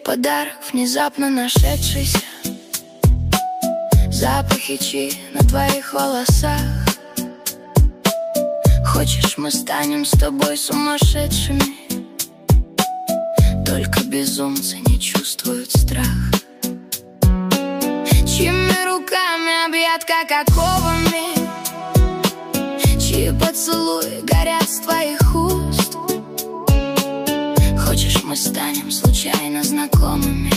Подарок, внезапно нашедшийся, запахи чаи на твоих волосах. Хочешь, мы станем с тобой сумасшедшими? Только безумцы не чувствуют страх, чьими руками объят, как оковами, чьи поцелуи горят с твоих уст. Хочешь, мы станем случайно знакомыми?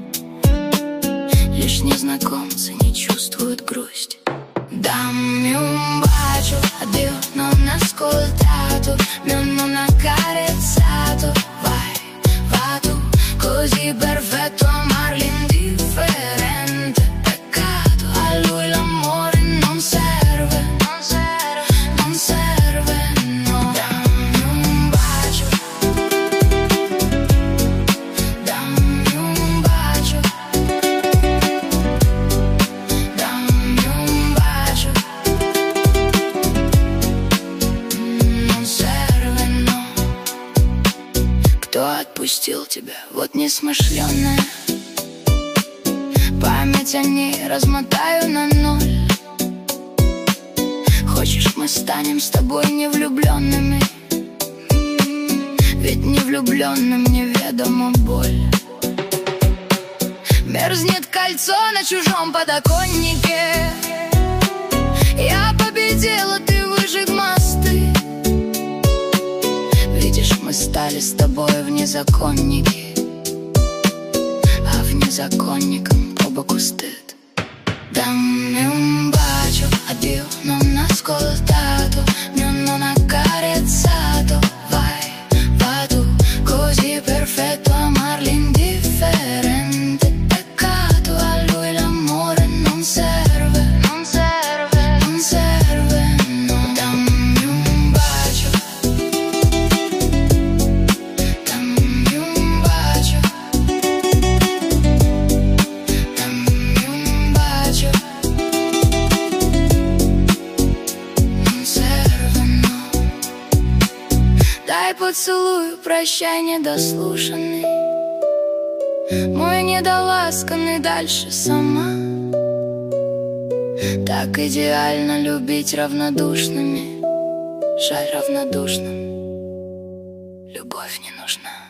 Lишь neзнакомцы не чувствуют грусть. Dammi un bacio, addio, non ascoltato, mi hanno accarezzato. Vai, va tu, così perfetto, amarli indifferente. Peccato, a lui l'amore non serve, non serve, non serve, no. Dammi un bacio, dammi un bacio, dammi un bacio. Non serve, no. Кто отпустил тебя, вот несмышленная? Память о ней размотаю на ноль. Хочешь, мы станем с тобой невлюбленными? Ведь невлюбленным неведома боль. Мерзнет кольцо на чужом подоконнике. Я победила, ты выжег мосты. Видишь, мы стали с тобой внезаконники, а внезаконникам по боку стыд. Dammi un bacio, addio, non ascoltato, mi hanno accarezzato. Vai, va tu, così perfetto, amarli indifferente. Peccato, a lui l'amore non serve, non serve, non serve, no. Dammi un bacio, dammi un bacio, dammi un bacio. Non serve, no. Дай поцелуй, прощай, недослушанный, мой недоласканный дальше сама. Так идеально любить равнодушными. Жаль, равнодушным любовь не нужна.